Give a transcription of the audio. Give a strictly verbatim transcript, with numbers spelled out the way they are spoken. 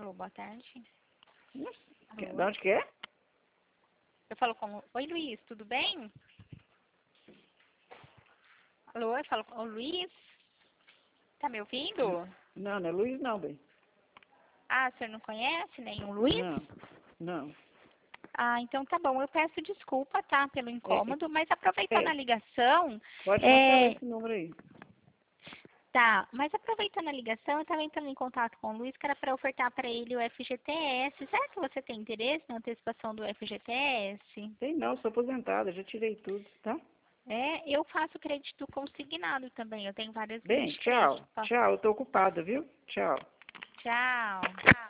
Alô, boa tarde. De Alô? onde que é? Eu falo com... Oi, Luiz, tudo bem? Alô, eu falo com o Luiz. Tá me ouvindo? Não, não é Luiz não, bem. Ah, o senhor não conhece nenhum Luiz? Não, não. Ah, então tá bom. Eu peço desculpa, tá, pelo incômodo, mas aproveitando é. a ligação... Pode cancelar É... esse número aí. Tá, mas aproveitando a ligação, eu estava entrando em contato com o Luiz, que era para ofertar para ele o F G T S. Será que você tem interesse na antecipação do F G T S? Tem não, sou aposentada, já tirei tudo, tá? É, eu faço crédito consignado também. Eu tenho várias linhas Bem, de tchau. crédito. Posso- Tchau, eu tô ocupada, viu? Tchau. Tchau.